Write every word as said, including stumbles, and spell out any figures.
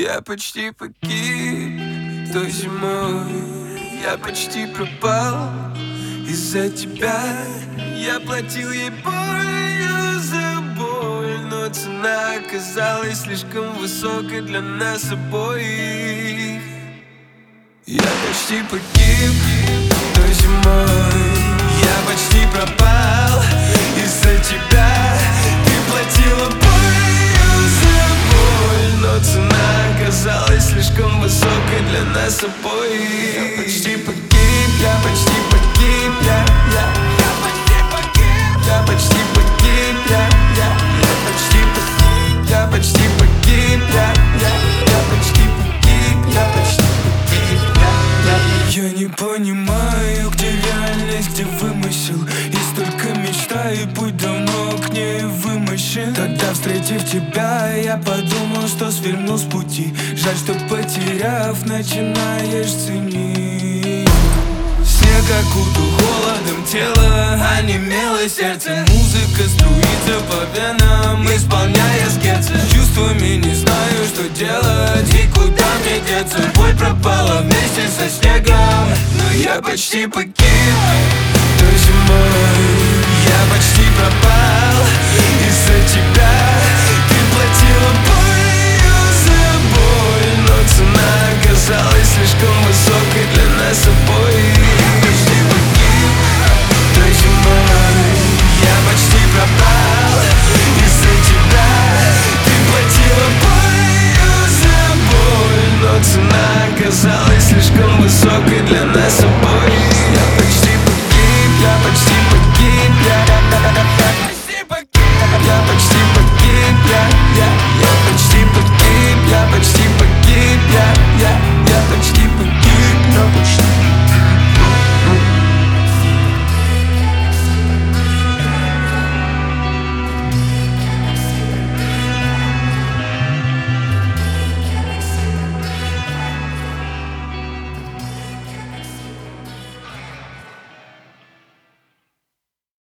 Я почти погиб той зимой, я почти пропал из-за тебя. Я платил ей болью за боль, но цена оказалась слишком высокой для нас обоих. Я почти погиб той зимой, я почти пропал из-за тебя. Ты платила болью за боль, но цена оказалась слишком высокой для нас обоих. Я почти погиб, я почти погиб, я, я, я почти погиб, я почти погиб, я, я, я почти погиб, я почти погиб, я, я, я почти погиб, я почти погиб, я, я. Я не понимаю, где реальность, где вымысел. И столько мечтай, путь давно к ней вымощен. Тогда, встретив тебя, я подумал, что свернул с пути. Жаль, что потеряв, начинаешь ценить. Снег окутал холодом тело, онемело сердце. Музыка струится по венам, исполняя скетчи. Чувствами не знаю, что делать и куда мне деться. Боль пропала вместе со снегом, но я почти погиб той зимой. Я почти пропал из-за тебя. Ты платила